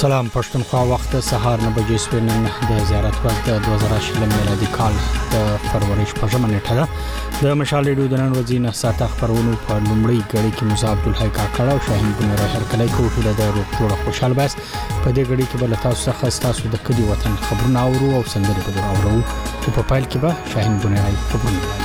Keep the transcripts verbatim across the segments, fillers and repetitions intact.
سلام پښتونخوا وخت سهار نه بجې سوي نن د زیارت ورځ د دوه زره شلم میلادي کال د فروری شپږمه نیټه ده. د مشال ریډیو د نن ورځې نه ساته خبرونو په لومړۍ غړي کې موسی عبدالحی کاکړ او شاهین بنور هرکلی کوټه د روغ جوړ خوشحال باس په دې غړي کې بل تاسو څخه تاسو د کدي وطن خبرونه اورو او سندري په اورو او په پایل کې به شاهین بنور خبرونه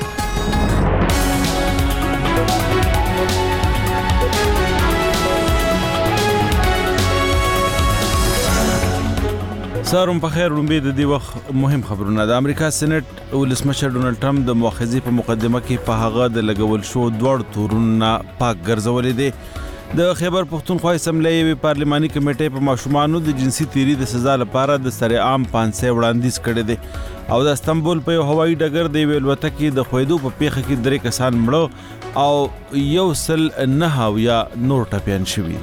ساروم په خیر رومبه د دې وخت مهم خبرونه. د امریکا سېنات ولسمشر ډونالد ټرمپ د مؤاخذې په مقدمه کې په هغه د لګول شو دوړ تورونه پاک ګرځولې دي. د خیبر پختونخوا اسمبلی پارلماني کمیټې په ماشومانو د جنسي تیری د سزا لپاره د سر عام پانسه وړاندیز کړی دی او د استنبول په هوایي ډګر د ویلوتکې د خویدو په پیښه کې درې کسان مړه او یو سل نه هاویا نور ټپيان شوي.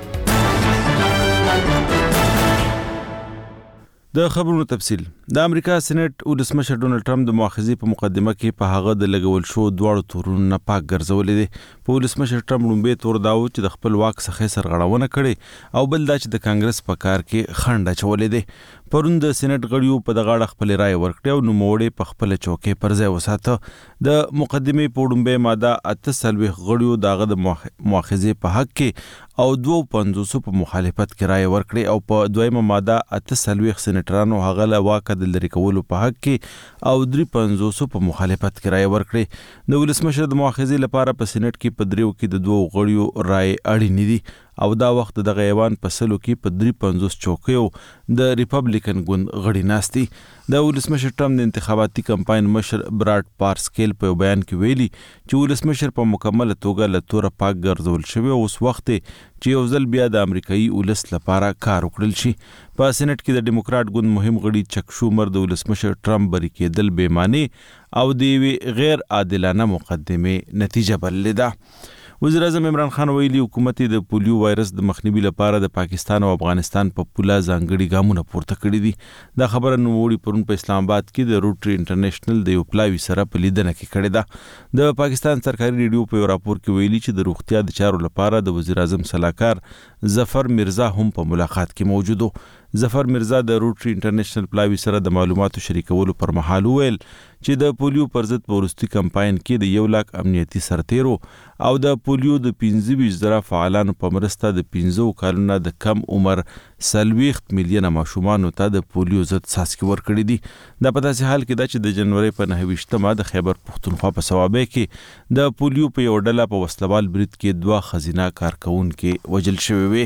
د خبرونو تفصیل. د امریکا سېنات ولسمشر ډونالد ټرمپ د مؤاخذې په مقدمه کې په هغه د لګول شو دوړ تورونه پاک ګرځولې دي. په ولسمشر ټرمپ لومبه تور داو چې د خپل واک څخه سرغړونه کړي او بل دا چې د کانګرس په کار کې خنډ اچولې دي. پرون د سېنات غړیو په دغه اړه خپل رائے ورکړه او نو موړې په خپل چوکۍ پر ځای وساته. د مقدمې په لومبه ماده اته سلوي غړیو دغه د مؤاخذې په حق کې او دوه پنځوس په مخالفت کې رائے ورکړي او په دویمه ماده اته سلوي سېنټرانو هغه له واک د لری کولو په حق کې او درې پنځوس په مخالفت کې رائے ورکړي. د ولسمشر د مؤاخذې لپاره په سېنات کې په دریو کې د دوه غړیو رائے اړینې دي او دا وخت د غیوان په سلو کې په درې پنځوس چوکیو د ریپبلیکن ګوند غړي ناستي. د ولسمشر ټرمپ د انتخاباتي کمپاین مشر براد پارسکیل په بیان کې ویلي چې ولسمشر په مکمل توګه له توره پاک ګرځول شوی او اوس وخت چې یو ځل بیا د امریکایي ولس لپاره کار وکړل شي. په سېنات کې د ډیموکرات ګوند مهم غړي چک شومر د ولسمشر ټرمپ بری کېدل بې معنی او د غیر عادلانه مقدمه نتیجه بللې ده. وزیر اعظم عمران خان ویلي حکومت د پولیو وایرس د مخنیوي لپاره د پاکستان او افغانستان په پوله ځانګړي ګامونه پورته کړي دي. دا خبره نوموړي پرون په اسلام آباد کې د روټري انټرنیشنل د یو پلاوي سره په لیدنه کې کړې ده. د پاکستان سرکاري ریډیو په راپور کې ویلي چې د روغتیا د چارو لپاره د وزیر اعظم صلاحکار ظفر مرزا هم په ملاقات کې موجود و. ظفر مرزا د روټري انټرنیشنل پلاوي سره د معلوماتو شریکولو پر مهال ویل چې د پولیو پر ضد په وروستي کمپاین کې د یو لاک امنیتي سرتیرو او د پولیو د پنځه ویشت زره فعالانو په مرسته د پنځه کالونو د کم عمر سلويخت میلیونه ماشومانو ته د پولیو ضد څاڅکي ورکړي دي. دا په داسې حال کې ده چې د جنوري په نهه ویشتمه د خیبر پختونخوا په صوابه کې د پولیو په یو ډله په وسلوال برید کې دوه خزینه کارکونکو وژل شوي وي.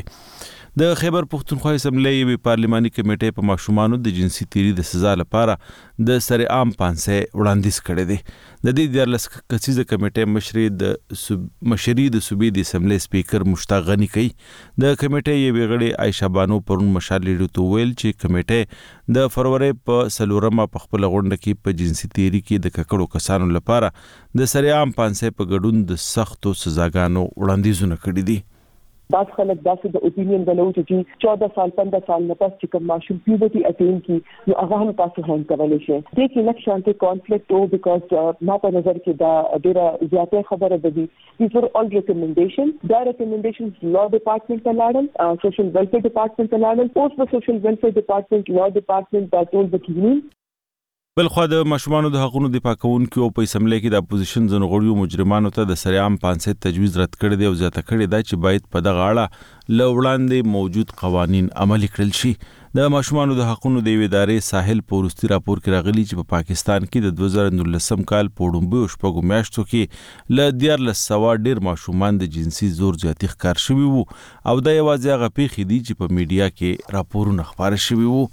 د خیبر پختونخوا اسمبلی پارلماني کمیټې په ماشومانو د جنسي تیری د سزا لپاره د سر عام پانسه وړاندیز کړی دی. د دې دیارلس کسیزه کمیټې مشري د مشري د صوبې د اسمبلی سپیکر مشتاق غنی کوي. د کمیټې یو غړي عائشہ بانو پرون مشال لیډو ویل چې کمیټې د فروری په سلورمه په خپل غونډه کې په جنسي تیری کې د ککړو کسانو لپاره د سر عام پانسه په ګډون د سختو سزاګانو وړاندیزونه کړي دي. بعض خلک داسې د اوپینین غلو چې چودہ سال پندرہ سال نه پس چې کوم ماشوم پیوبرټي اټین کی نو هغه هم تاسو هم کولای شئ. دې کې لکه شانتي کانفلیکټ او بیکاز ما په نظر کې دا ډیره زیاته خبره ده. these are all recommendations. دا recommendations law department ته لاړل, social welfare department ته لاړل, post the social welfare department, law department دا ټول د کینی. بلخو د ماشومانو د حقوقو دفاع کوونکو په اسمبلی کې د اپوزیشن ځنغړیو مجرمانو ته د سر عام پانسه تجویز رد کړی دی او زیاته کړی دی چې باید په دغه اړه له وړاندې موجود قوانین عملي کړل شي. د ماشومانو د حقوقو د ادارې ساحل پورستی راپور کې راغلي چې په پاکستان کې د دوه زره نولسم کال په وړاندې شپږو میاشتو کې ل دیارلس سوا ډیر ماشومان د جنسي زور زیاتی ښکار شوي وو او دا یوازې هغه پیښې دي چې په میډیا کې راپورونه خبره شوي وو.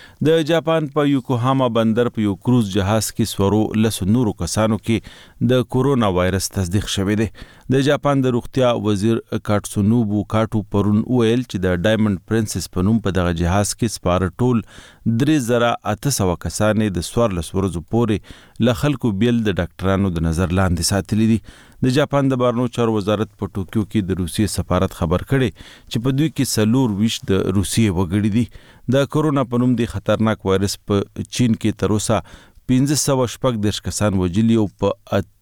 د جاپان په یوکوهاما بندر په یو کروز جهاز کې سورو لس نورو کسانو کې د کورونا وایرس تصدیق شوی دی. د جاپان د روغتیا وزیر کاتسونوبو کاټو پرون ویل چې د ډایمنډ پرنسس په نوم په دغه جهاز کې سپاره ټول درې زره اته سوه کسانې د څوارلس ورځو پورې له خلکو بیل د ډاکټرانو د نظر لاندې ساتلي دي. د جاپان د بهرنیو چارو وزارت په ټوکیو کې د روسیې سفارت خبر کړي چې په دوی کې څلور ویشت د روسیې وګړي دي. د کورونا په نوم د خطرناک وایرس په چین کې تر اوسه پنځه سوه شپږ دېرش کسان وژلي او په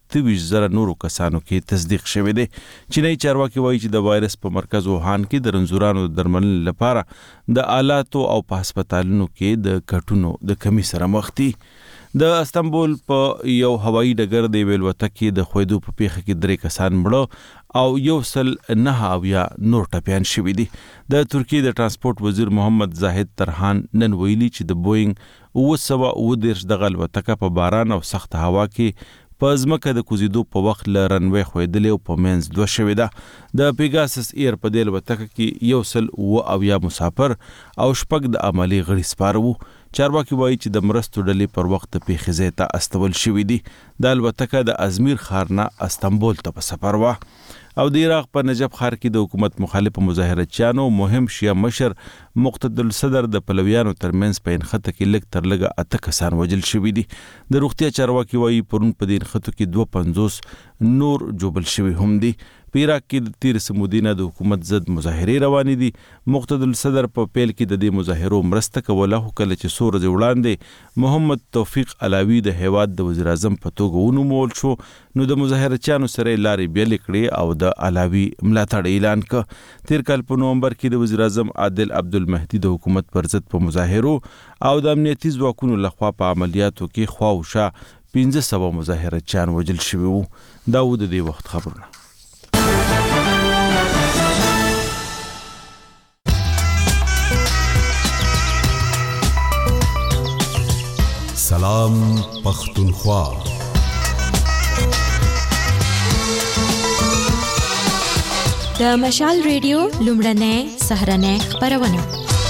اته ویشت زره نورو کسانو کې تصدیق شوی دی. چینایي چارواکي وایي چې د وایرس په مرکز ووهان کې د رنځورانو د درملنې لپاره د آلاتو او په هسپتالونو کې د کټونو د کمی سره مخ دي. د استنبول په یو هوایي ډګر د یوې الوتکې د ښویدو په پیښه کې درې کسان مړه او یو سل نهه اویا نور ټپیان شوي دي. د ترکیې د ترانسپورت وزیر محمد زاهد ترحان نن ویلي چې د بوینګ اوه سوه اوه دېرش دغه الوتکه په باران او سخت هوا کې په ځمکه د کوزیدو په وخت له رنوی ښویدلې او په منځ دوه شوې ده. د پیګاسس ایر په دې الوتکه کې یو سل اوه اویا مسافر او شپږ د عملي غړي سپاره وو. چارواکي وایي چې د مرستو ډلې پر وخت د پیښې ځای ته استول شوي دي. د الوتکه د ازمیر ښار نه استنبول ته په سفر وه. او د عراق په نجف ښار کې د حکومت مخالف مظاهرچیانو مهم شیعه مشر مقتدی الصدر د پلویانو ترمنځ په انخته کې لږ تر لږه اته کسان وژل شوي دي. د روغتیا چارواکي وایي پرون په دې انخته کې دوه پنځوس نور جوبل شوي هم دي. په عراق کې د تیر سمودینه د حکومت ضد مظاهرې روانې دي. مقتدی الصدر په پیل کې د دې مظاهرو مرسته کوله، خو کله چې څو ورځې وړاندې محمد توفیق علاوي د هیواد د وزیر اعظم په توګه ونومول شو، نو د مظاهرچیانو سره لارې بیلې کړې او د علاوي ملاتړ اعلان کړ. تیر کال په نومبر کې د وزیر اعظم عادل عبدالمهدي د حکومت پر ضد په مظاهرو او د امنیتي ځواکونو لخوا په عملیاتو کې خواوشا پنځه سوه مظاهرچیان وژل شوي وو. دا و د دې وخت خبرونه. سلام پختونخوا. د مشال ریډیو لومړنۍ سهرنۍ خبرونه.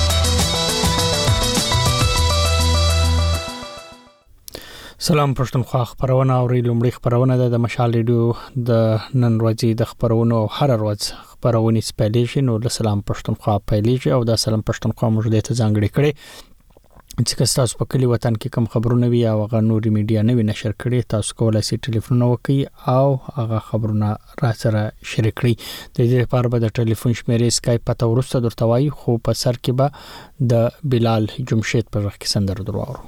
سلام پښتونخوا خبرونه اوري. لومړی خبرونه د مشال ریډیو د نن ورځې د خبرونو هر ورځ خبرونه سپیلیږي. نو د سلام پښتونخوا پیلیږي او د سلام پښتونخوا موږ ته ځانګړي کړي چې تاسو په کلی وطن کې کوم خبرونه وي او هغه نوري میډیا نه وي نشر کړي، تاسو کولای شئ ټلیفون وکړئ او هغه خبرونه را سره شریک کړئ. د دې لپاره به د ټلیفون شمیرې اسکایپ پته ورسته درته وایي، خو په سر کې به د بلال جمشید پر وخت کې سندره درواورو.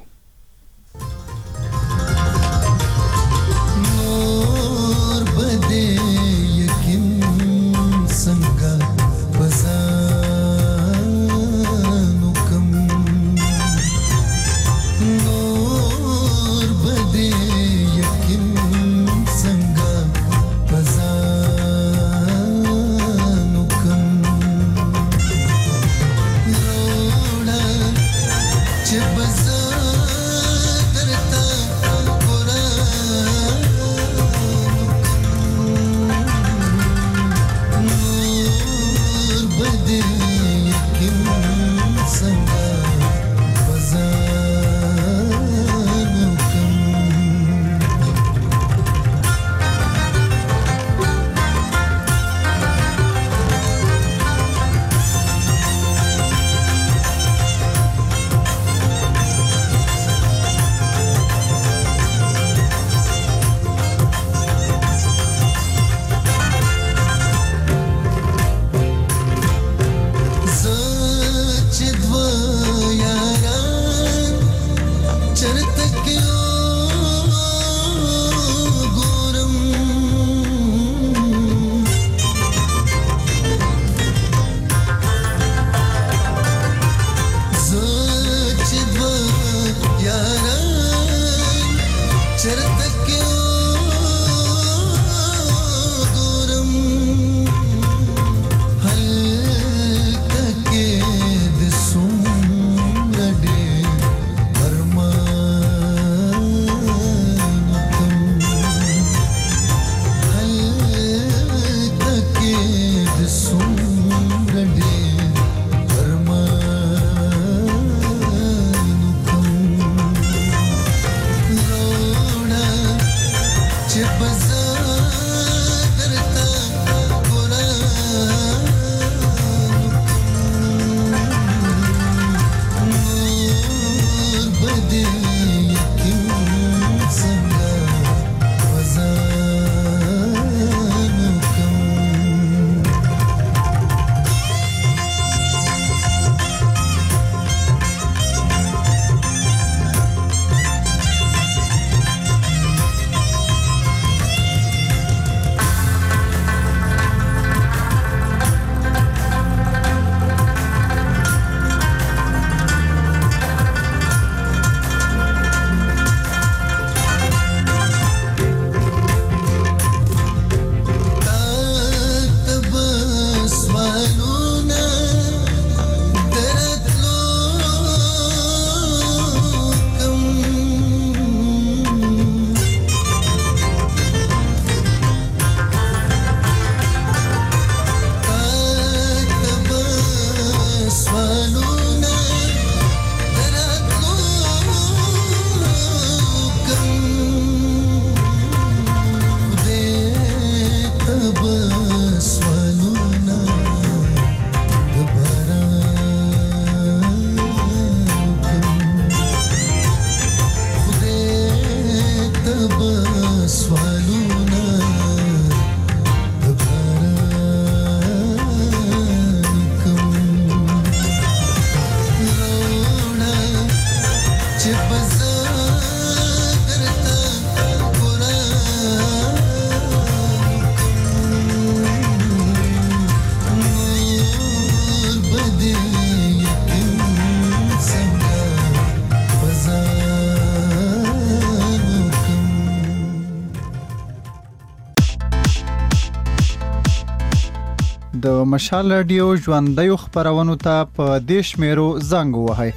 د مشال رادیو ژوندۍ خبرونو ته په دیش میرو زنګ وهاي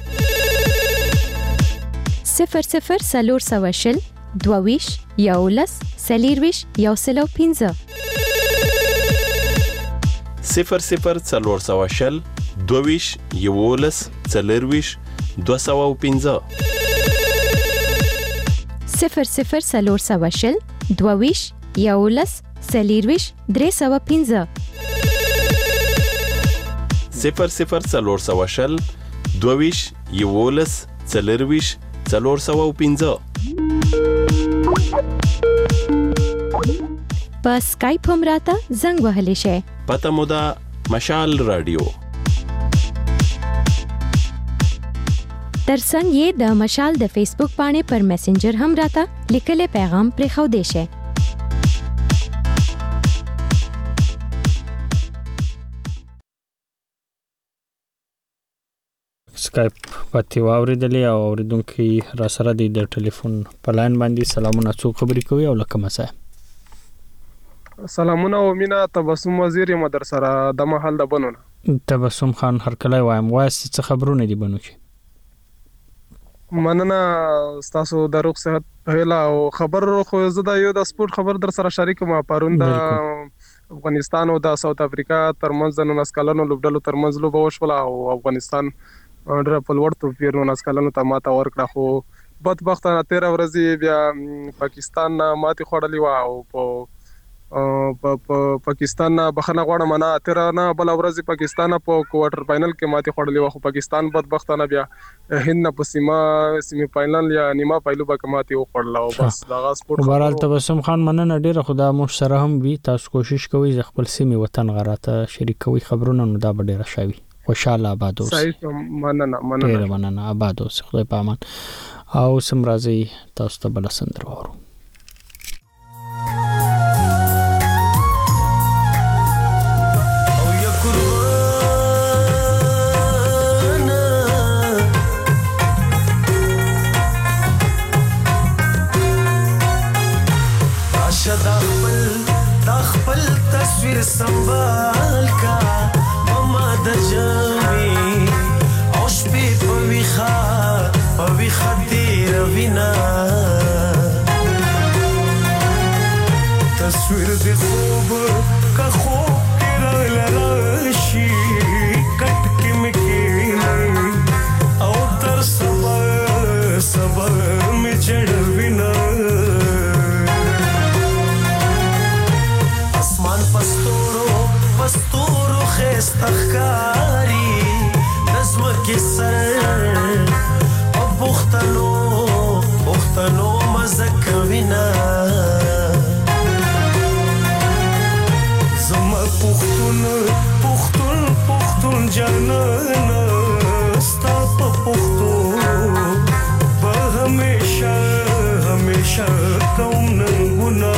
صفر صفر سلور سواشل دوویش یولس سلیرویش یوسلو پینځه صفر صفر سلور سواشل دوویش یولس سلیرویش دو سوه پینځه صفر صفر سلور سواشل دوویش یولس سلیرویش درې سوه پینځه صفر صفر سلور سواشل دوویش یولس سلیرویش څلور سوه پینځه په سکایپ هم راته زنګ وهلی شئ. پته مو ده مشال رادیو. ترڅنګ یې د مشال د فیسبوک باندې پر میسنجر هم راته لیکلي پیغام پرېښودی شئ. سکایپ پتی واوریدلې او اوریدونکو را سره د ټلیفون په لاین باندې سلامونه څو خبرې کوي او لکه مسا سلامونه او مینا تبسم وزیر مدر سره د محل د بنونه تبسم خان هر کله وایم وایس څه خبرونه دي بنو چې مننه تاسو د روغ صحت هلا او خبر خو زدا یو د سپورت خبر در سره شریک ما پروند افغانستان او د ساوث افریقا ترمنځ د نسکلانو لوبډلو ترمنځ لوب وشوله او افغانستان ډېر په لوړ توپیر نو نسکلانو ته ماته ورکړه خو بدبختانه تیرا ورځې بیا پاکستان ماتې خوړلې و او په په پاکستان بخنه غواړم نه تیرا نه بل ورځې پاکستان په کوارټر فائنل کې ماتې خوړلې و خو پاکستان بدبختانه بیا هند په سیمه سیمه فائنل یا نیمه پایلو به ماتې وخوړل او بس دغه سپورت خبرال تبسم خان مننه ډیره خدا مو سره هم وي تاسو کوشش کوئ ز خپل سیمه وطن غراته شریک کوي خبرونه نو دا ډیره شاوي خوشاله آباد اوسئ. صحیح مننه مننه ډیره مننه آباد اوسئ خدای په امان او سم راځي تاسو ته بل سندره وورو. संभाल का ममा د جامي او شپې په ویخه په ویخه تیر وینا تصویر د خوب کا خوب کې راشي کټ کې مکې او تر سبا سبا می چړ وینا پستورو پستورو خستخکاری نظم کی سر او بختنو بختنو مزک وینا زما پختون پختون پختون جانانا ستا په پختو به همیشه همیشه کوم ننګونه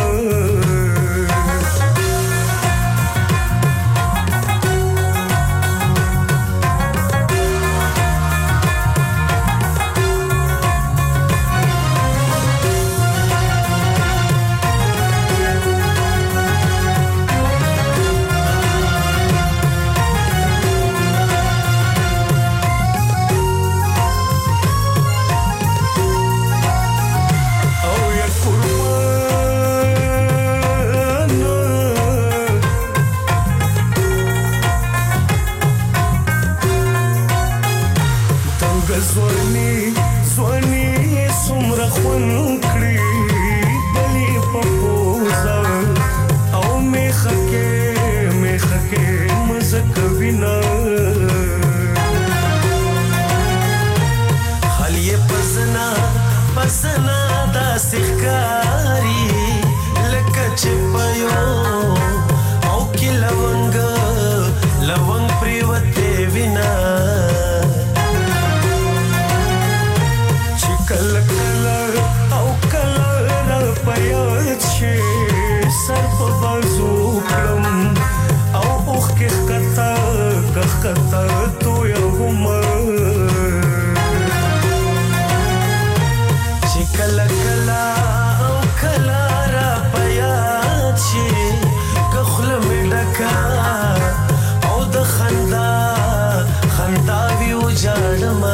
جاړما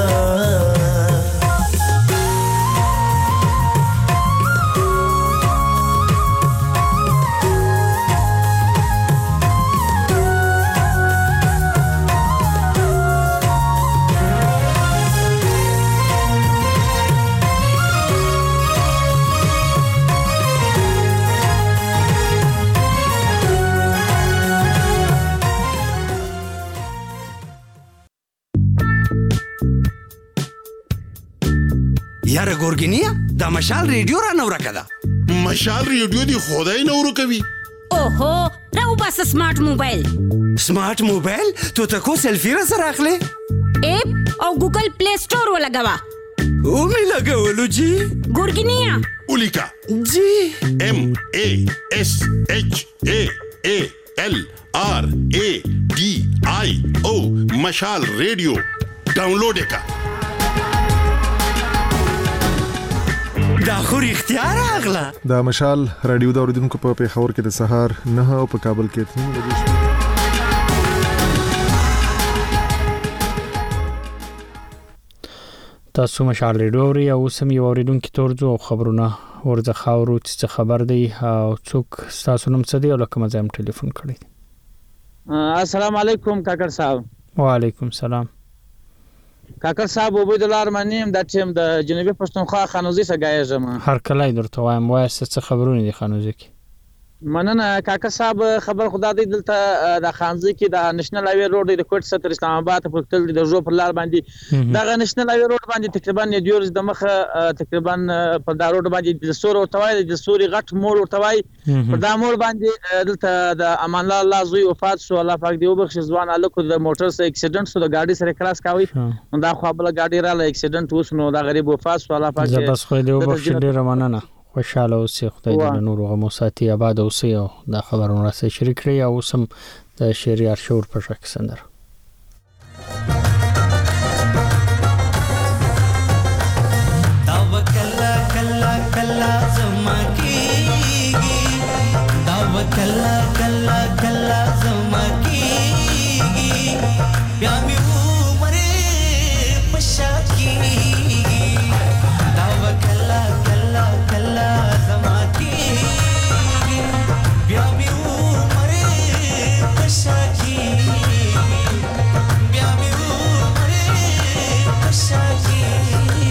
یاره ګورګینیا دا مشال ریډیو را نو راکده مشال ریډیو دی خدای نو ورکوي اوهو راو بس سمارټ موبایل سمارټ موبایل تو ته کو سیلفی را سره اخلي اپ او ګوګل پلی سٹور ولګوا او می لګولو جی ګورګینیا اولیکا جی ام ا اس اچ ا ا ال آر ا ډي آی او مشال ریډیو ډاونلوډ کا دا خو اختیار اغلا دا مشال رادیو دا اوریدونکو په پیښور کې د سهار نه او په کابل کې تنین بجې شو تاسو مشال ریډیو اوري او سم یو اوریدونکو تورځو او خبرونه ورځ خاورو چې خبر دی او څوک تاسو نوم څه دی او لکه مزام ټلیفون کړی السلام علیکم کاکر صاحب وعلیکم السلام کاکر صاحب عبید الله ارمنیم د ټیم د جنوبي پښتونخوا خانوزي سګایږم هر کله درته وایم وای څه خبرونه دي خانوزي کې مننه کاکر صاحب خبر خدا دې دلته د خانزي کې د نېشنل هاوی روډ د کوټ ستر اسلام آباد په تل د جو پر لار باندې د نېشنل هاوی روډ باندې تقریبا دیورز د مخه تقریبا په دا روډ باندې د سور او توای د سوري غټ مور او توای په دا مور باندې دلته د امان الله الله زوی وفات شو الله پاک دې وبخښي ځوان الکو د موټر سره اکسیډنټ شو د گاډي سره کراس کاوي دا خو بل گاډي را ل اکسیډنټ وسنو دا غریب وفات شو الله پاک دې بس خو دې وبخښي ډیر مننه خوشاله اوسئ خدای دې نور غمو ساتي آباد اوسئ او دا خبرونه سره شریک کړئ او سم د شهريار شور په شک سندر دا وکلا کلا کلا زما کیږي دا وکلا کلا کلا زما کیږي بیا می عمر پشا کیږي دا وکلا کلا کلا زما کیږي بیا می عمر پشا کیږي بیا می عمر پشا کیږي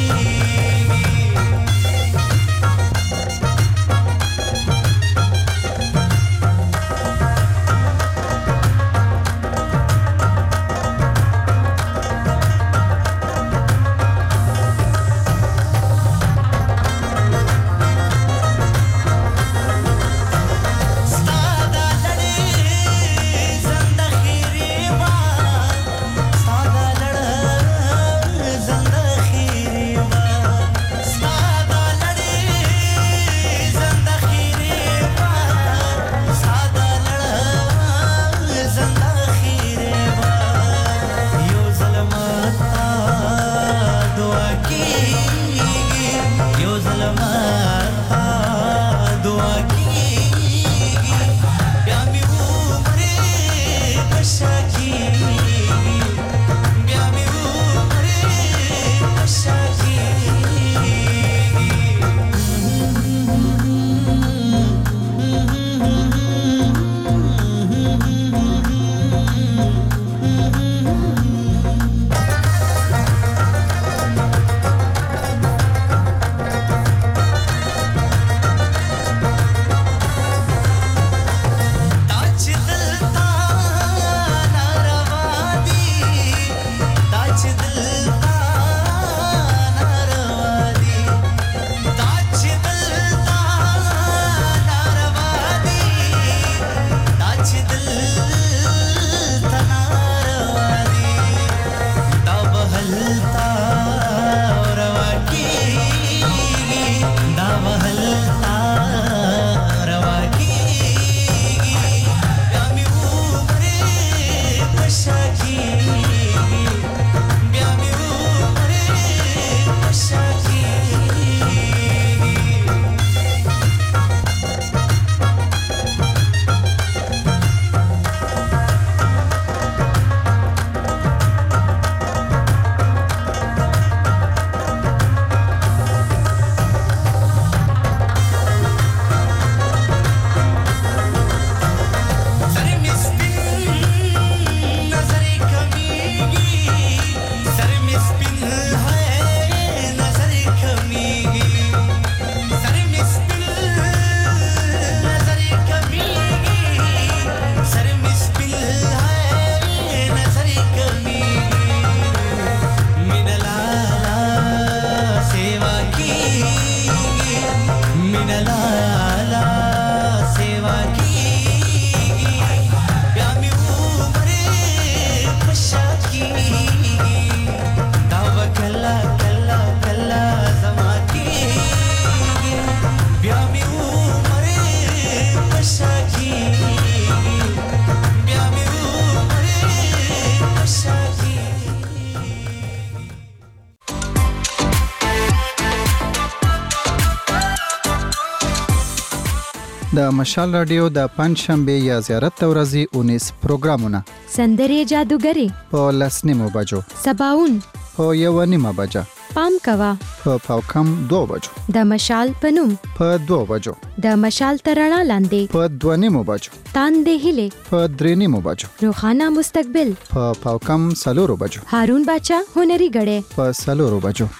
د مشال رادیو د پنځشنبه یا زیارت ورځې اونیس پروګرامونه سندري جادوګری په لسنیمو بجو سباون په یو نیمه بجه پام کوا په پاوکم دو بجو د مشال پنوم په دو بجو د مشال ترڼا لاندې په دو نیمو بجو تاندې هله په درې نیمو بجو روخانه مستقبل په پاوکم سلورو بجو هارون باچا هنري غړې په سلورو بجو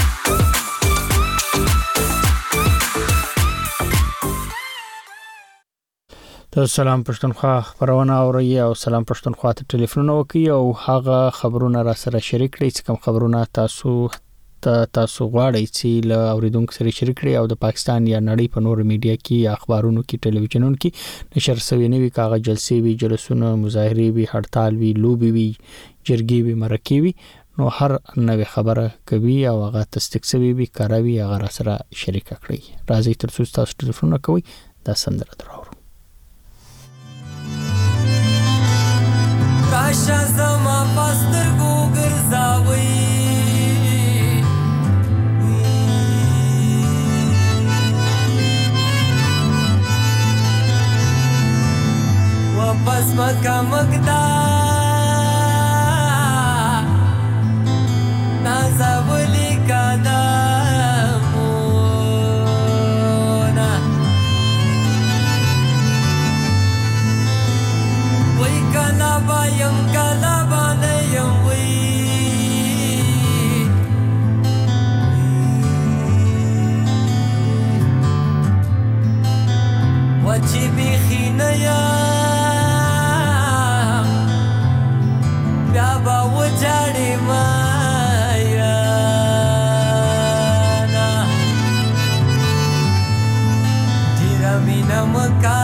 سلام پښتونخوا خبرونه اوري او سلام پښتونخوا ته ټلیفون وکي او هغه خبرونه را سره شریک کړئ چې کوم خبرونه تاسو ته تاسو غواړئ چې له اوریدونکو سره شریک کړئ او د پاکستان یا نړۍ په نور میډیا کې یا اخبارونو کې ټلویزیونونو کې نشر شوی نوي کاغذ جلسې وی جلسونه مظاهره وی هړتال وی لوبي وی جرګي وی مرکې وی نو هر نوې خبره کوي او هغه تصدیق شوی وی کاروي هغه را سره شریک کړئ راځي تر څو تاسو ټلیفون کوي دا سندره درو کاشا زما پستر کو ګرځاوي واپس مکه مکدا نازولی کدا Bayam kalabanayam we Wachi bikhinaya Byaba wajari maya na Tiramina maka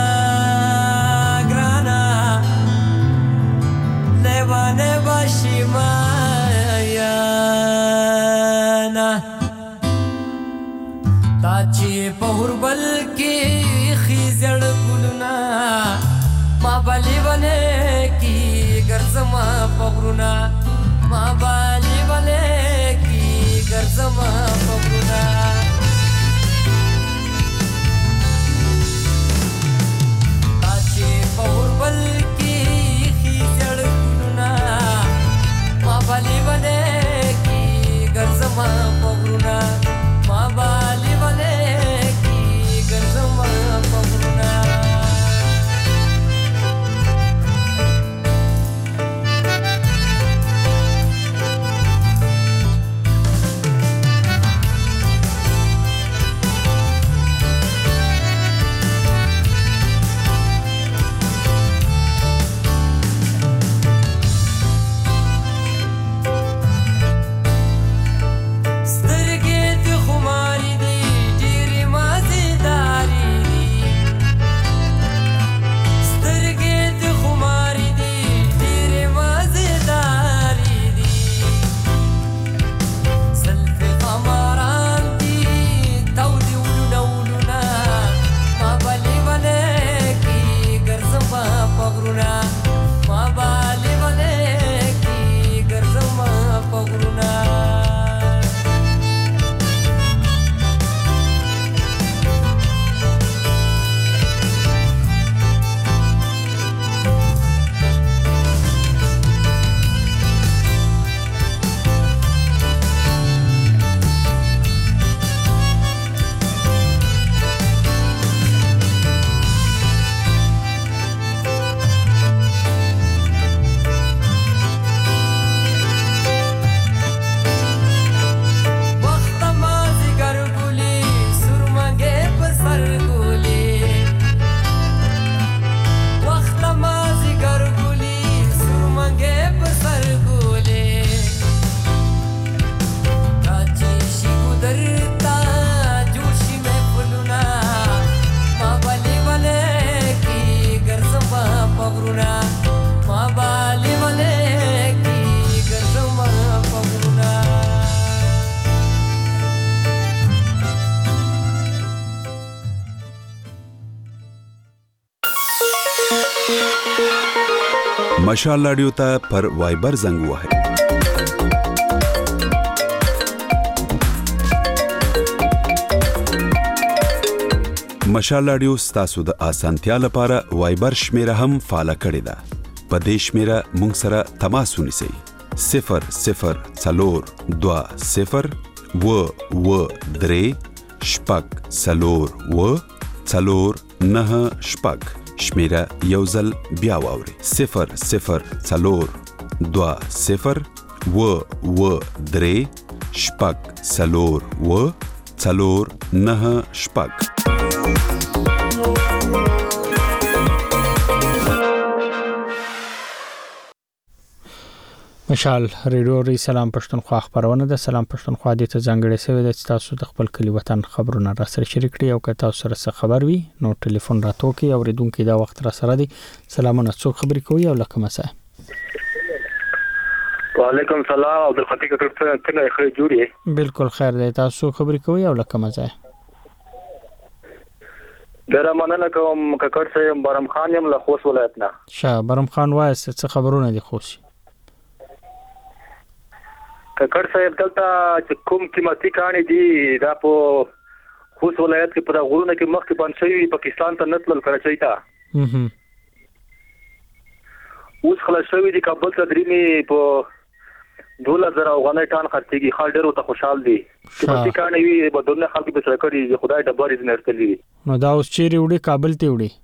पहुरबल के खिजड़ गुलना माँ बाली बने की गर्जमा पगरुना माँ बाली बने की गर्जमा पगरुना ताचे पहुरबल के खिजड़ गुलना माँ बाली बने की गर्जमा पगरुना माँ बाली बने مشال رادیو ته پر وایبر زنګ وهئ مشال رادیو ستاسو د اسانتیا لپاره وایبر شمیره هم فعال کړی ده. په دې شمیره مونږ سره تماس ونیسئ. صفر صفر څلور دوه صفر و و درې شپږ څلور و څلور نه شپږ. شمیره یو ځل بیا واورئ. صفر صفر څلور دوه صفر و و درې شپږ څلور و څلور نه شپږ. مشال ریډیو ری سلام پښتونخوا خبرونه ده. سلام پښتونخوا دې ته ځانګړې شوی د تاسو د خپل کلی وطن خبرونه را سره شریک کړئ او که تاسو سره څه خبر وي نو ټلیفون راتو کې او ریډونکو دا وخت را سره دی. سلامونه، څوک خبرې کوي او لکه مسا؟ وعلیکم السلام عبدالخطیق ډاکټر څنګه خیر جوړی؟ بالکل خیر دی. تاسو خبرې کوي او لکه مسا؟ ډیر مننه کوم ککړ صاحب. برم خان یم له خوست ولایت نه. شه برم خان وایي څه خبرونه دي خوشي؟ ککړ صاحب دلته چې کوم قیمتي کاني دي دا په خوست ولایت کې په غوړونه کې مخکې بند شوی پاکستان ته نتل کراچۍ ته. هم اوس خلاص شوی دي کابل ته درېمې په دوله زره افغانۍ ټان خرڅېږي. خال ډېر ورته خوشحال دي. قیمتي کاني وي بدلونه خلک به سره کړي خدای ډبرې دې نرتلي. نو دا اوس چیرې وړي؟ کابل ته وړي؟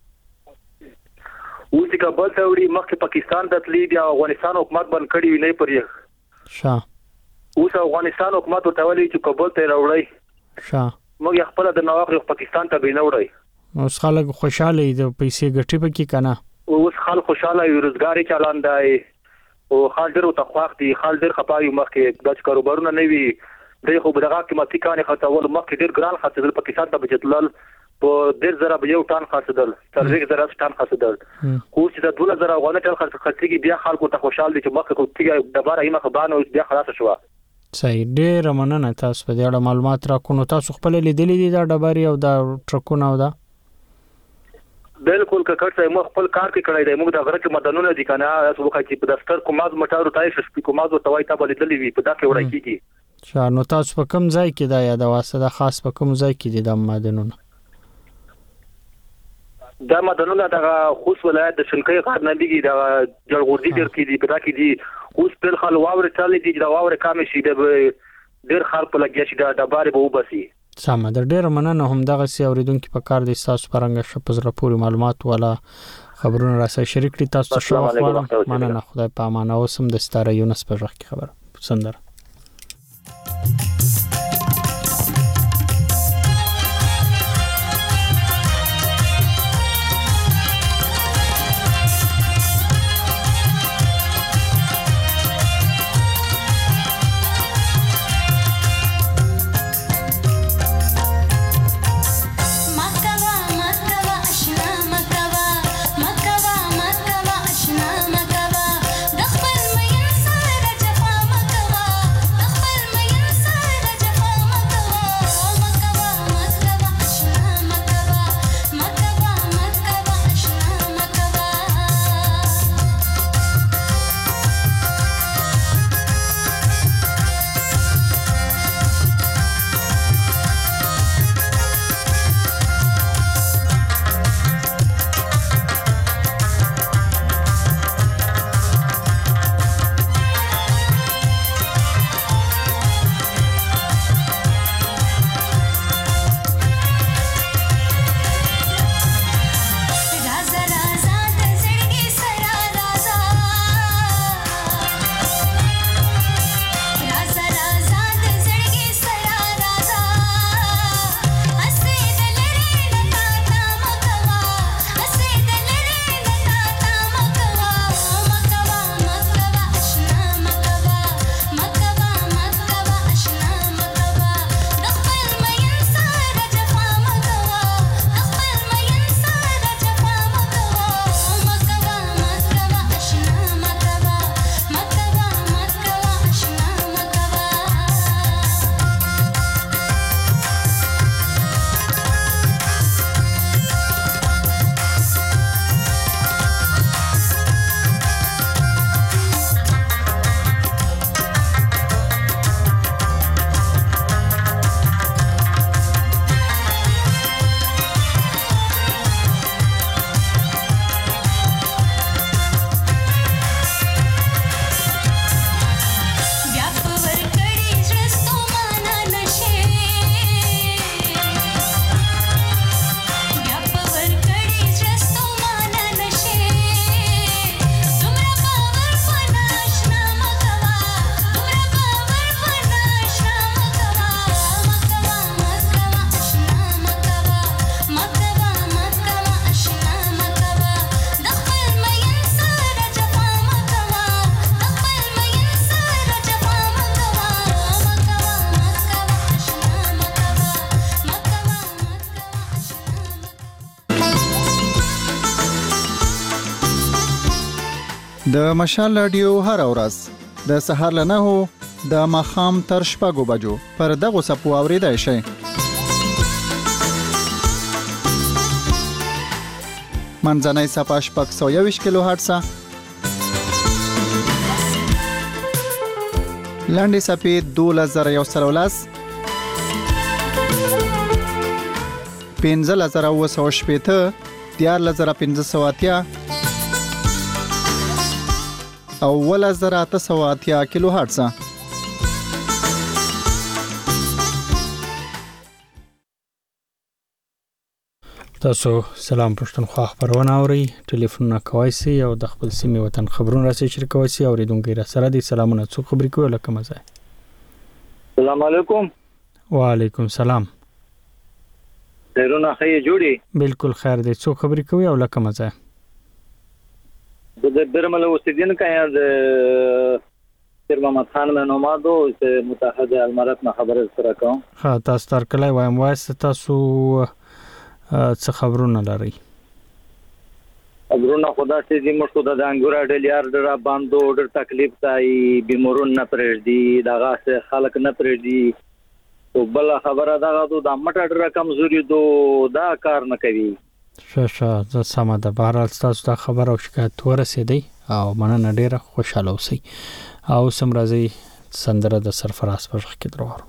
اوس کابل ته وړي. مخکې پاکستان ته تللی دی. افغانستان حکومت بند کړی نه پرې. شه اوس افغانستان حکومت ورته ویلي چې کابل ته راوړی. شه موږ خپل د نواخلو پاکستان ته به نه وړی. اوس خلک خوشاله دي پیسې ګټي پکې کنه. اوس خلک خوشاله وي، روزګاری چالان دی او خال ډېر تخواخ دي. خال ډېر خپاوي مخکې د کاروبارونه نه وي. د خو بدغه قیمتي کانې خرڅول مخکې ډېر ګران خرڅېدل. پاکستان ته بجتلل په ډېر زره به یو ټان خرڅېدل، څلوېښت زره ټان خرڅېدل. خو چې د دوله زره افغانۍ ټان خرڅېږي بیا خلکو ته خوشحال دي چې مخکې خو تیږه ډبره یې مخه بانه اوس بیا خلاصه شوه. صحیح. ډېره مننه تاسو په دې اړه معلومات راکړو. نو تاسو خپل لیدلې دي دا ډبرې او دا ټرکونه او دا؟ بالکل ککړ صاحب موږ خپل کار کې کړی دی. موږ د غره کې مدنونه دي کنه تاسو وکړئ چې په دفتر کوماز مټارو تای شپې کوماز او توای ته بلیدلې وي په دا کې وړای کیږي. شا نو تاسو په کوم ځای کې دا یاد واسه دا خاص په کوم ځای کې دي د مدنونه؟ دا مدنونه د خوست ولایت د شنکۍ غار نه دیږي. د جړغوردي ډیر کې دي په دا کې دي. اوس په خل واور چالي دي دا واور کم شي د ډیر خلک په لګیا شي دا ډبارې به وبسي. سم در ډیر مننه. هم دغه سی اوریدونکو په کار دي تاسو پرنګ شپز راپوري معلومات ولا خبرونه را سره شریک کړئ. تاسو ته شو خبره مننه. خدای په امان. اوسم د ستاره یونس په ځخ کې خبره سندره. مکوا د مشال رادیو هر ورځ د سهار له نهو د ماښام تر شپږو بجو پر دغو څپو اورېدای شئ. منځنۍ څپه شپږ سوه یوویشت کیلو هرټزه، لنډې څپې دولس زره یو سل او لس، پنځلس زره اووه سوه شپېته، دیارلس زره پنځه سوه اتیا او اوولس زره اته سوه اتیا کیلو هرټزه. تاسو سلام پښتونخوا خبرونه اورئ. ټلیفونونه کوئ سي او د خپل سیمې وطن خبرونه راسي شریکوئ سي. اوریدونکو را سره دي سلامونه. څوک خبرې کوي لکه مزه؟ السلام علیکم. وعلیکم سلام. خیرونه خې جوړي؟ بالکل خیر دی. څوک خبرې کوي او لکه مزه؟ د برمل اوسیدین کایا د سر محمد خان مې نومادو چې متحده امارات نه خبره سره کوم. ها تاسو تر کله وایم وایس تاسو څه خبرونه لري؟ خبرونه خدا چې دې مشو د انګور ډلیار ډر باندې ډر تکلیف تای بیمارون نه پرېږدي دغه څه خلک نه پرېږدي او بل خبره دغه د مټ ډر کمزوري دو دا کار نه کوي. شاشه زه سم ده. بهرحال تاسو دا خبر او شکایت ورسېدی او مننه ډیره خوشاله اوسئ. او سم راځي سندره د سرفراز په ژغ کې درو.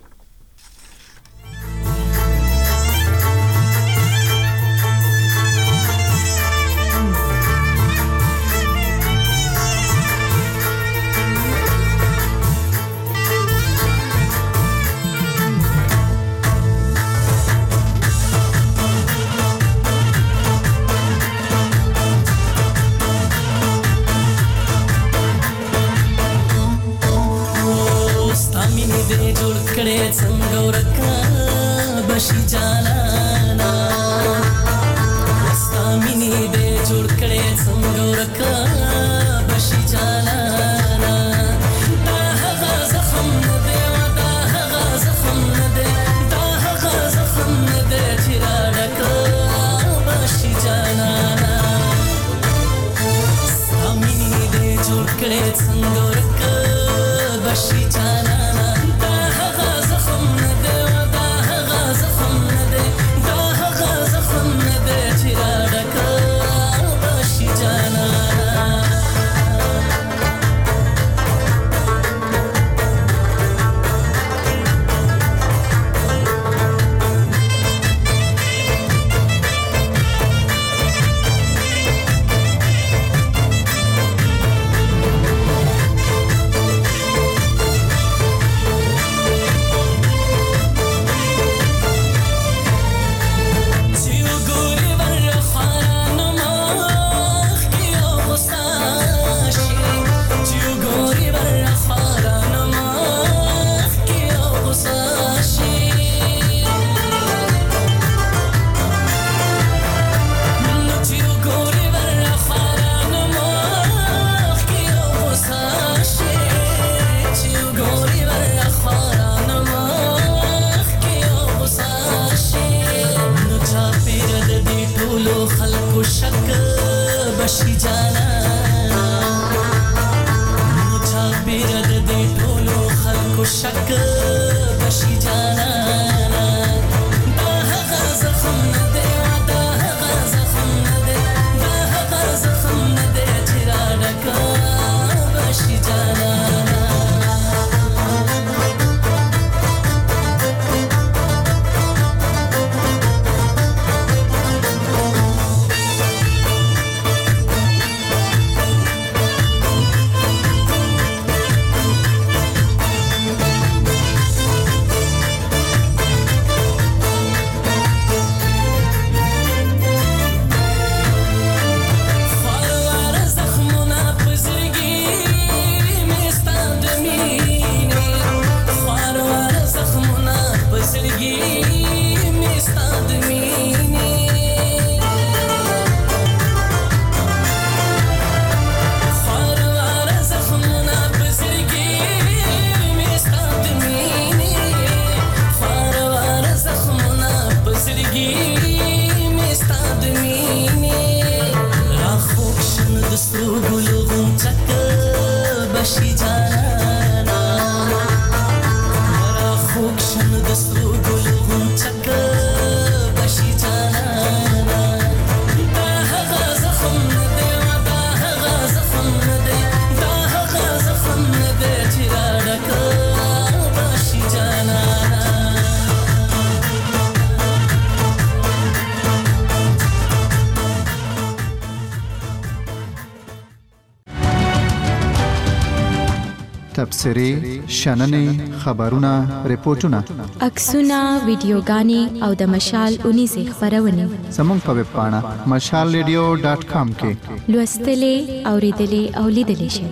تبصرې شننې خبرونه ریپورتونه عکسونه ویډیوګانې او د مشال اونیزې خبرونه زموږ په ویب پاڼه مشال ریډیو ډاټ کام کې لوستلې اوریدلې او لیدلې شئ.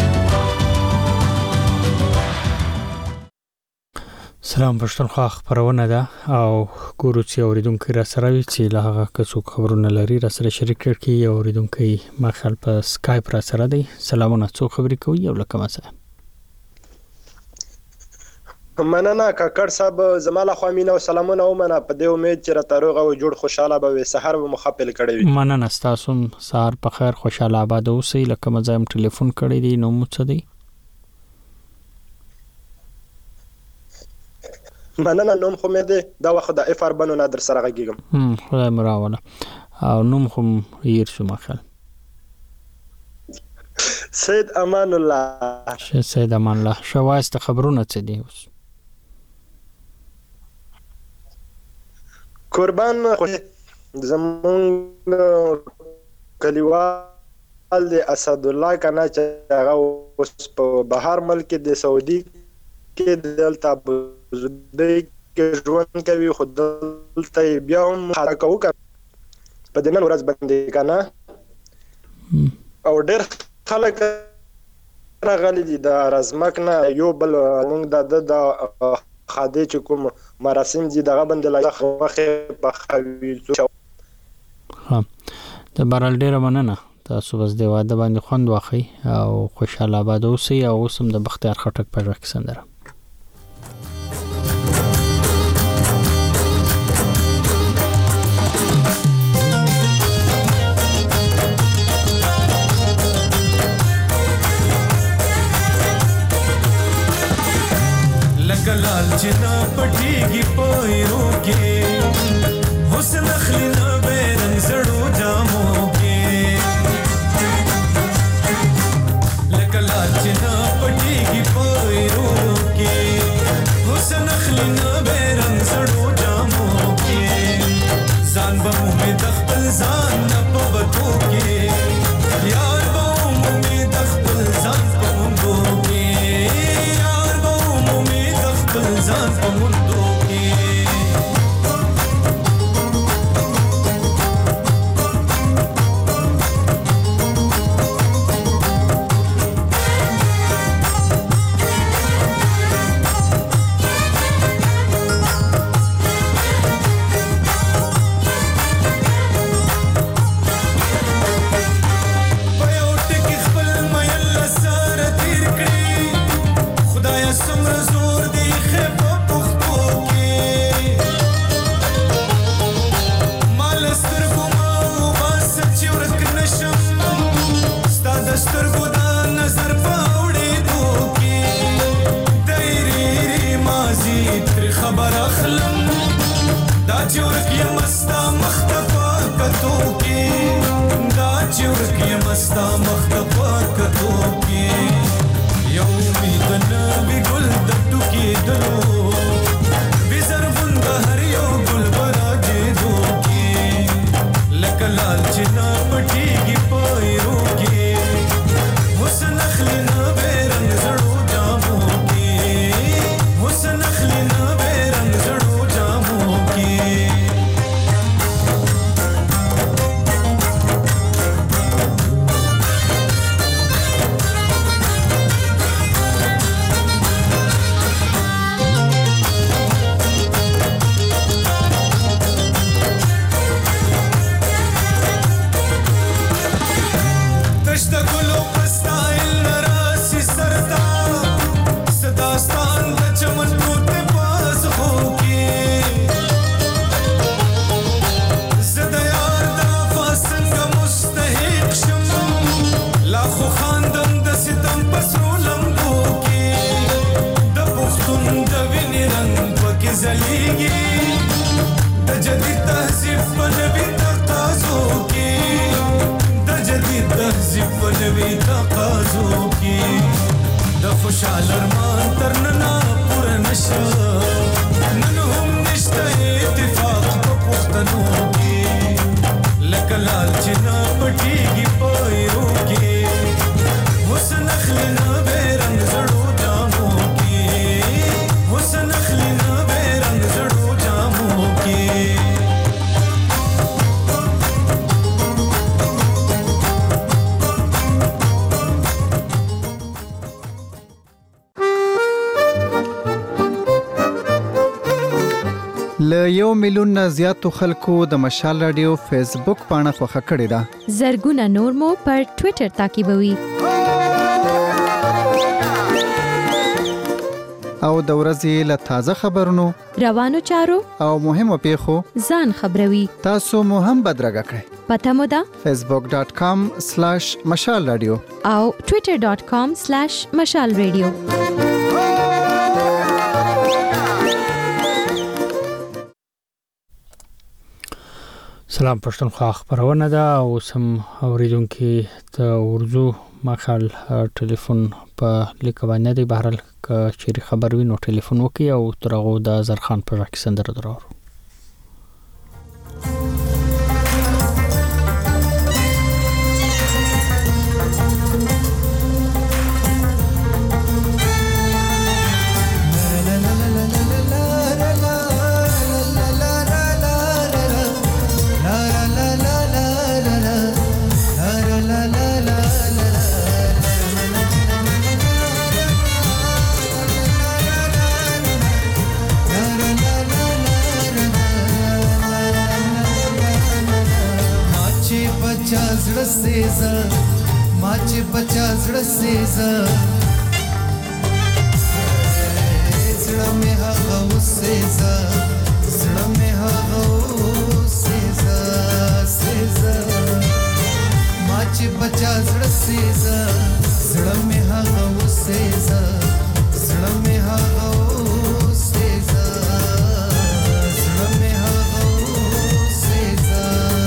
سلام پښتونخوا خبرونه ده او ګورو چې اوریدونکو را سره وي چې له هغه کڅوک خبرونه لري را سره شریک کړي. اوریدونکو ما خپل په سکایپ را سره دی. سلامونه، څو خبرې کوي او لکه مسه مننه کاکړ صاحب، زماله خو مینه او سلامونه ومنه. په دې امید چې را تاروغ او جوړ خوشاله به وي، سحر به مخاپل کړي وي. مننه تاسو سحر په خیر خوشاله آباد اوسئ. لکه مزایم ټلیفون کړی دی نو مو څه دی؟ مننه، نوم خو مې دی دا وخت د اف ار بنو نادر سره غږیږم. هم خدای مراوله او نوم خو ير شو مخل سید امان الله. شه سید امان الله، شوایسته خبرونه څه دي اوس؟ قربان زمون کلیوال د اسد الله کنا چې هغه اوس په بهر ملک د سعودي کې دلته زده کې ژوند کوي، خو دلته بیا هم حرکت وکړ په دې نن ورځ باندې کنه او ډېر خلک راغلي دي د رزمک نه یو بل موږ د د خاده چې کوم مراسم دي دغه باندې لا خوخه په خوي ها د بارال ډېر مننه. تاسو بس د واده باندې خوند واخی او خوشاله آباد اوسئ. او اوسم د بختیار خټک په ځای کې سندره لال جنا پټیږي پویرو کې حسن اخلنا بیرنګ زړو جامو کې لکه لال جنا پټیږي پویرو کې حسن اخلنا بیرنګ زړو جامو کې ځان به مې د خپل ځان په وته کې یار به مې د خپل ځان په مونږ کې ځان په مونږ کې حسن اخلنا بیرنگ زړو د یو میلیون نه زیاتو خلکو د مشال رادیو فیسبوک پاڼه خوښه کړې ده. زرګونه نور مو پر ټوئیټر تعقیبوي. او د ورځې له تازه خبرونو، روانو چارو او مهمو پیښو ځان خبروي. تاسو مو هم بدرګه کړئ. پته مو ده facebook dot com slash مشال رادیو او twitter dot com slash مشال رادیو. سلام پښتونخوا خبرونه ده او سم اوریدونکو ته ورزو مخال ټلیفون په لیک باندې دی. بهرال ک چیرې خبر وي نو ټلیفون وکي او ترغه د زرخان پر راکې سندره درو. Seza, mache bacha zra seza, zra me ha gaw seza, zra me ha gaw seza, seza, mache bacha zra seza, zra me ha gaw seza, zra me ha gaw seza, zra me ha gaw seza.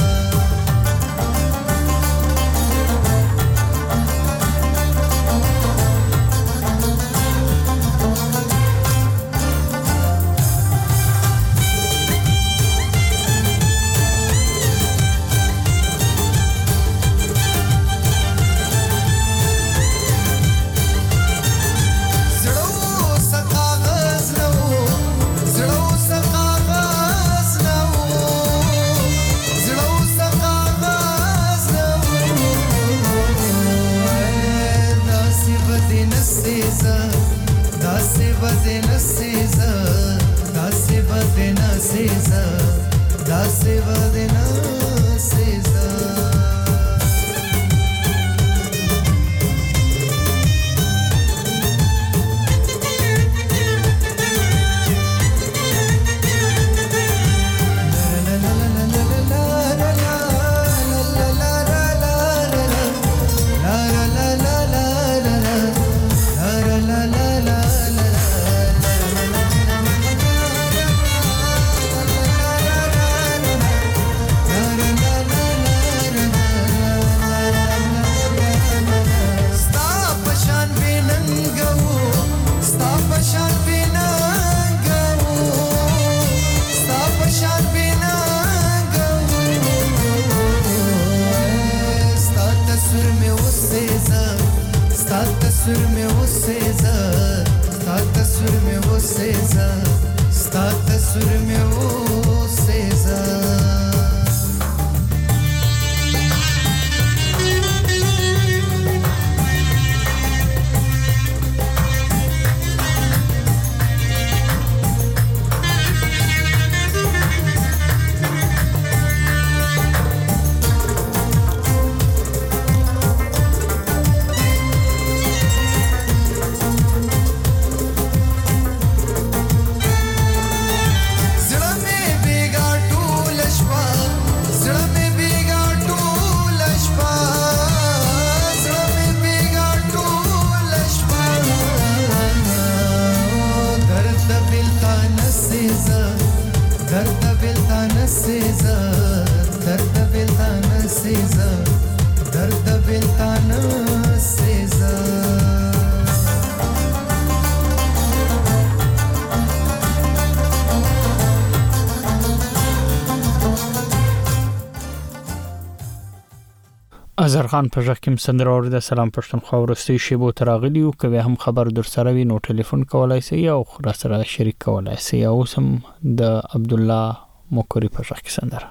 ازرخان په ځکه کوم سندره اورده. سلام پښتونخوا ورستي شیبو تراغلی او کوي هم خبر در سره وي نو ټلیفون کولای شي او خر سره شریک کولای شي. او سم د عبد الله مکری په ځکه سندره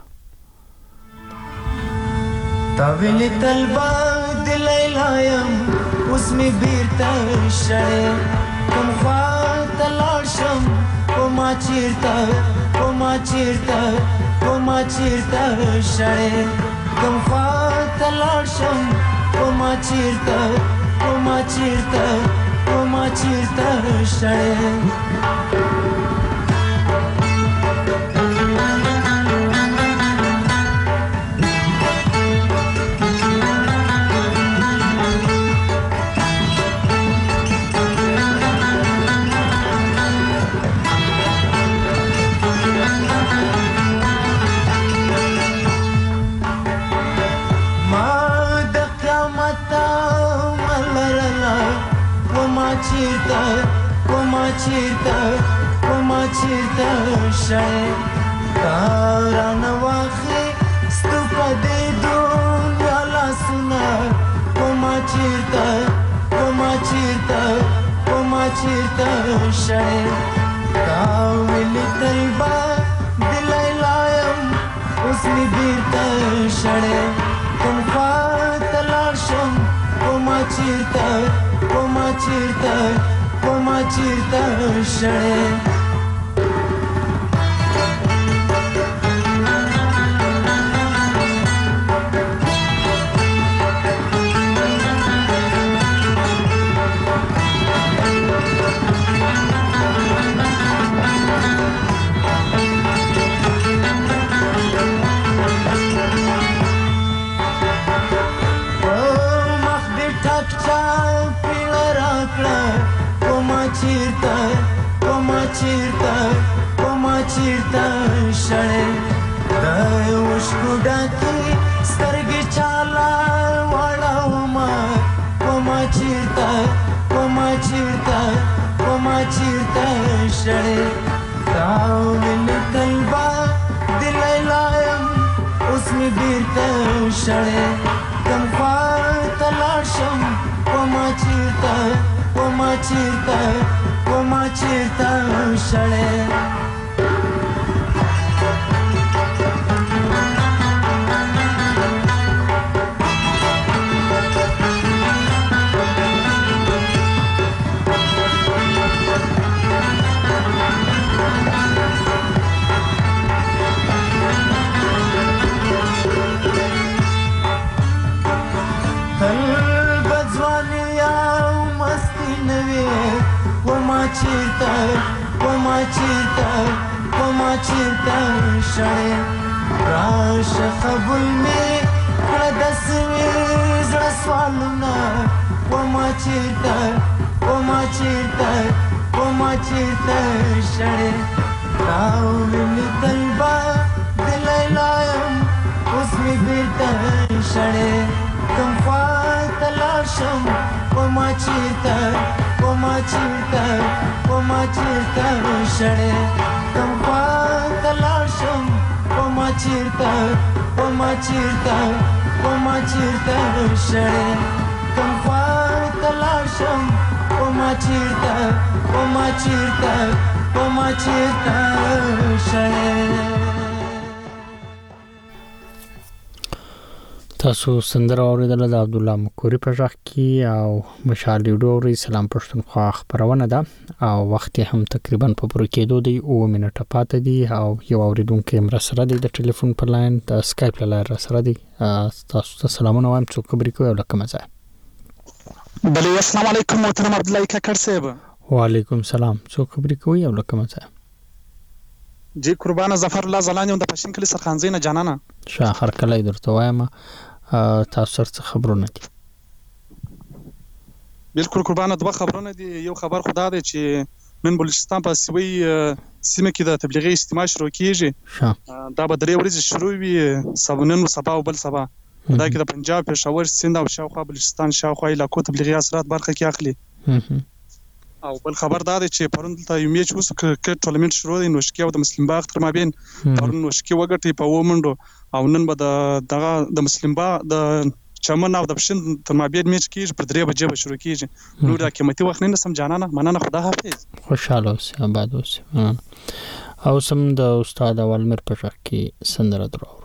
تاویل طلبا دل لایم اوس می بیرته شړې کوم خوا تلاشم او ما چیرته وما چیرته وما چیرته شړې کوم خواته لاړ شم وما چیرته وما چیرته وما چیرته شړې چیرته وما چیرته وما چیرته شړې رانه واخلې ستو په دې دنیا لاسونه وما چیرته وما چیرته وما چیرته شړې تا ویلې طیبه دلای لایم اوس مې بیرته شړې کوم خواته لاړ شم وما چیرته وما چیرته وما چیرته شړې چیرته وما چیرته وما چیرته شړې د اوښکو ډکې سترګې چاله واړومه وما چیرته وما چیرته وما چیرته شړې تا ویلې طیبه دلای لایم اوس مې بیرته شړې کوم خواته لاړ شم وما چیرته وما چیرته وما چیرته شړې چیرته وما چیرته وما چیرته شړې راشه قبول مې کړه د سوي زړه سوالونه وما چیرته وما چیرته وما چیرته شړې تا ویلې طیبه دلای لایم اوس مې بیرته شړې کوم خواته لاړ شم وما چیرته وما چیرته وما چیرته شړې کوم خواته لاړ شم وما چیرته وما چیرته وما چیرته شړې کوم خواته لاړ شم وما چیرته وما چیرته وما چیرته شړې تاسو سندره اوریدله د عبد الله مکوري په ژغ کې او مشال ریډیو اوري سلام پښتونخوا خبرونه ده او وخت هم تقریبا په پوره کېدو دی او منټه پاتې دي او یو اوریدونکو هم را سره دی د ټلیفون په لاین د اسکایپ له لارې را سره دی تاسو ته سلامونه وایم څوک خبرې کوي او لکه مزه بله السلام علیکم محترم عبد الله کاکړ صاحب وعلیکم سلام څوک خبرې کوي او لکه مزه جی قربانه ظفر الله زلانی د پښین کلی سرخانزی نه جانانه شاه هر کله درته وایم تاسو سره خبرونه دي بالکل قربانه دوه خبرونه دي یو خبر خدا دی چې نن بلوچستان په سوي سیمه کې د تبلیغي اجتماع شروع کیږي دا به درې ورځې شروع وي سبا نن سبا او بل سبا دا کې د پنجاب پېښور سیند او شاوخوا بلوچستان شاوخوا علاقو تبلیغي اثرات برخه کې اخلي او بل خبر دا دی چې پرون دلته یو میچ وسو کرکټ ټورنمنت شروع دی نوشکی او د مسلم باغ تر مابین پرون نوشکی وګټي په ومنډو او نن به د دغه د مسلم باغ د چمن او د پښین تر مابین میچ کیږي پر درې بجې به شروع کیږي نو دا قیمتي وخت نه سم جانانه مننه خدا حافظ خوشاله اوسه آباد اوسه او سم د استاد اولمر په ژغ کې سندره درو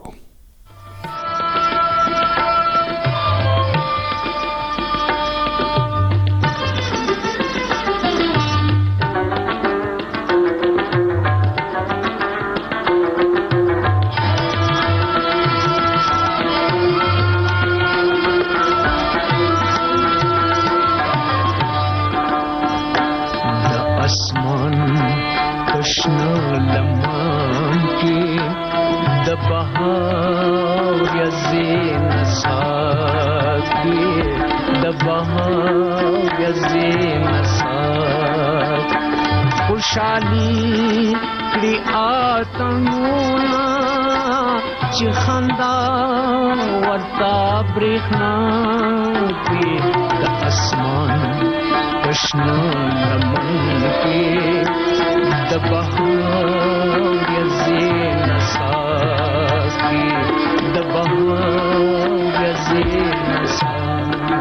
بهار زین ساقی د بهار زین ساق خوشحالی کړي اتمونه چې خندا ورته برېښنا کړي د اسمان پشنو لمن کې د بهار زین ساقی د بهار زین ساق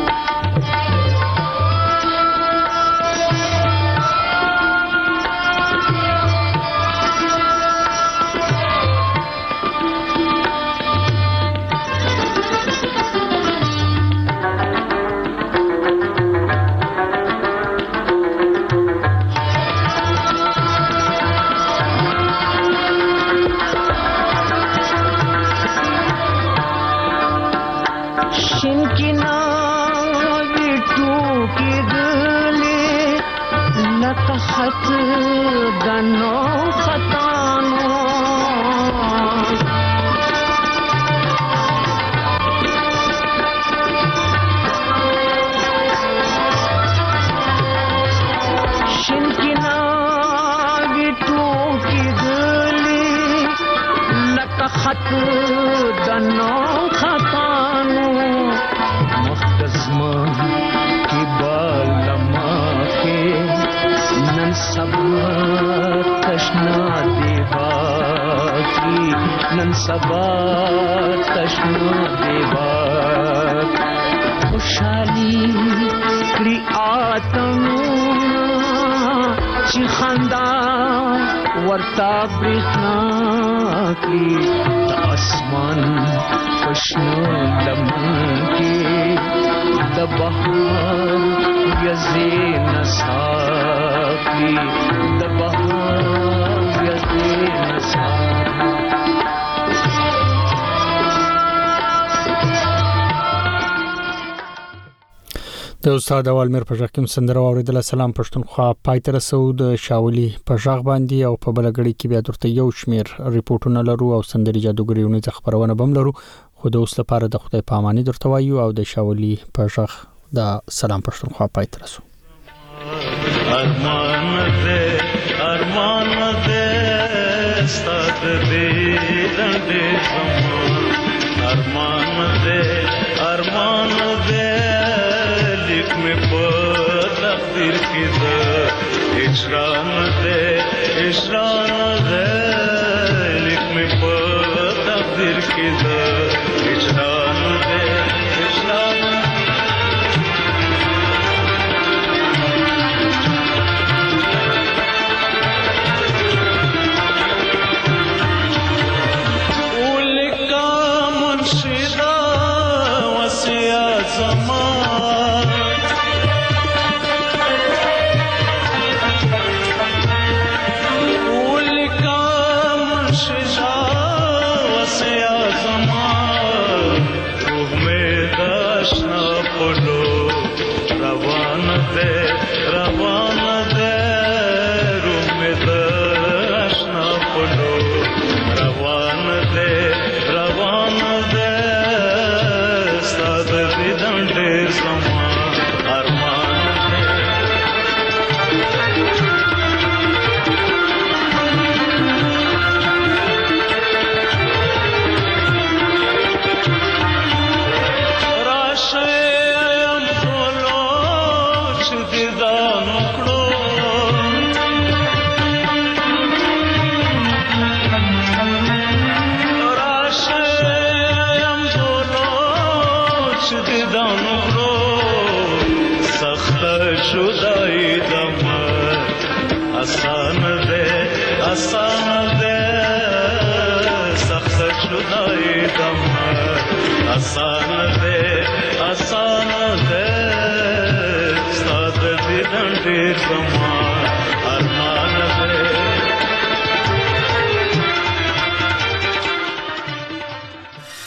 خط دنو خطانو شنکنا ویٹو کی دلی لک خط دنو خطانو مختزمان کی بالما کے نن سبا تشنا دیوا کی نن سبا تشنا دیوا خوشحالی کړي اتمونه چې خندا ورته برېښنا کړي د اسمان پشنو لمن کې د بهار یزین ساقی د بهار یزین ساقی د استاد والمیر په ځکه کوم سندره اوریدل سلام پښتونخوا پای تر سو د شاولي په ځغ باندې او په بلګړی کې بیا درته یو شمیر ریپورتونه لرو او سندري جادوګریونه ځ خبرونه بم لرو خو د اوس لپاره د خدای پاماني درته وایو او د شاولي په ځغ د سلام پښتونخوا پای تر سو ارمان دې ارمان دې ستاد دې دې زمان ارمان دې ارمان دې لیک مې په تقدیر کې دې اشران دې اشران دې لیک مې په تقدیر کې دې اشران دې اشران